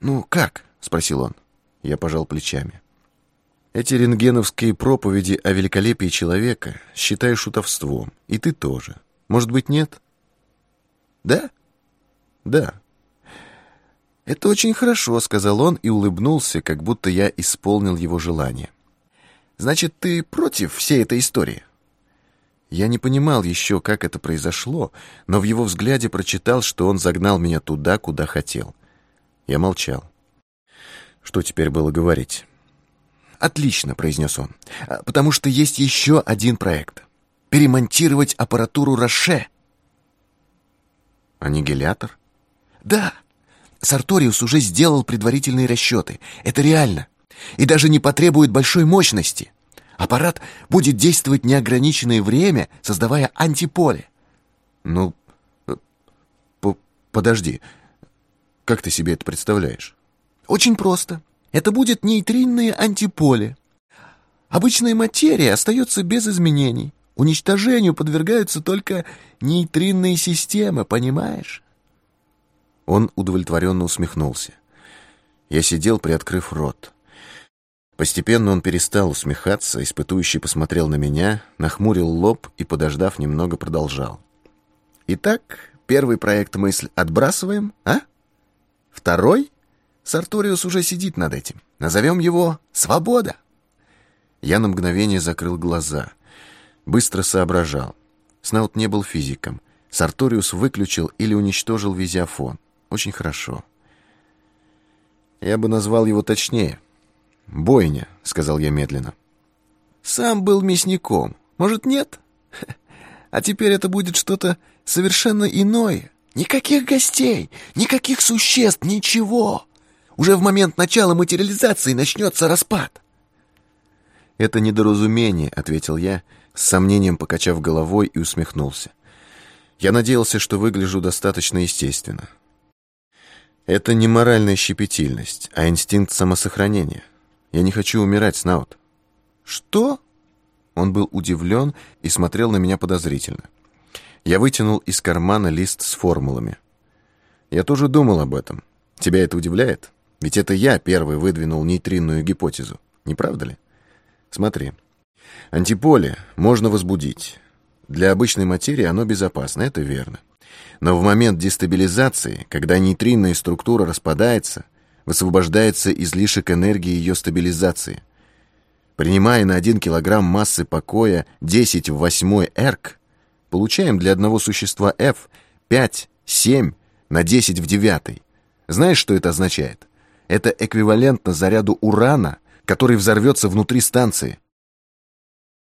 «Ну, как?» — спросил он. Я пожал плечами. «Эти рентгеновские проповеди о великолепии человека считаю шутовством. И ты тоже. Может быть, нет?» «Да?» «Да». «Это очень хорошо», — сказал он и улыбнулся, как будто я исполнил его желание. «Значит, ты против всей этой истории?» Я не понимал еще, как это произошло, но в его взгляде прочитал, что он загнал меня туда, куда хотел. Я молчал. Что теперь было говорить? «Отлично», — произнес он, — «потому что есть еще один проект. Перемонтировать аппаратуру Роше». «Аннигилятор?» «Да. Сарториус уже сделал предварительные расчеты. Это реально. И даже не потребует большой мощности. Аппарат будет действовать неограниченное время, создавая антиполе». «Ну, подожди. Как ты себе это представляешь?» «Очень просто. Это будет нейтринное антиполе. Обычная материя остается без изменений. Уничтожению подвергаются только нейтринные системы, понимаешь?» Он удовлетворенно усмехнулся. Я сидел, приоткрыв рот. Постепенно он перестал усмехаться, испытующий посмотрел на меня, нахмурил лоб и, подождав немного, продолжал. «Итак, первый проект мысль отбрасываем, а? Второй? Сарториус уже сидит над этим. Назовем его «Свобода». Я на мгновение закрыл глаза. Быстро соображал. Снаут не был физиком. Сарториус выключил или уничтожил визиофон. Очень хорошо. Я бы назвал его точнее. «Бойня», — сказал я медленно. «Сам был мясником. Может, нет? А теперь это будет что-то совершенно иное. Никаких гостей, никаких существ, ничего. Уже в момент начала материализации начнется распад». «Это недоразумение», — ответил я, с сомнением покачав головой и усмехнулся. Я надеялся, что выгляжу достаточно естественно. Это не моральная щепетильность, а инстинкт самосохранения. Я не хочу умирать, Снаут. «Что?» Он был удивлен и смотрел на меня подозрительно. Я вытянул из кармана лист с формулами. Я тоже думал об этом. Тебя это удивляет? Ведь это я первый выдвинул нейтринную гипотезу. Не правда ли? Смотри. Антиполе можно возбудить. Для обычной материи оно безопасно, это верно. Но в момент дестабилизации, когда нейтринная структура распадается, высвобождается излишек энергии ее стабилизации. Принимая на 1 килограмм массы покоя 10 в 8 эрк, получаем для одного существа F 5-7 на 10 в 9. Знаешь, что это означает? Это эквивалентно заряду урана, который взорвется внутри станции.